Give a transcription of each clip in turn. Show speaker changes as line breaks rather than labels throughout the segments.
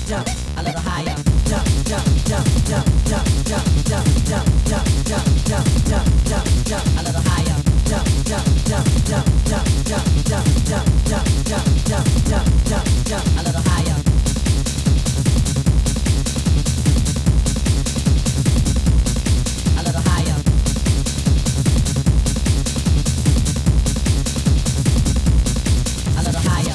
a little higher. Jump, jump, jump, jump, jump, jump, jump, jump, jump, jump, jump, jump, jump, jump, a little higher. Jump, jump, jump, jump, jump, jump, jump, jump, jump, jump, jump, jump, jump, jump, a little higher. A little higher. A little higher.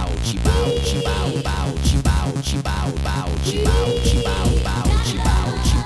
Bow,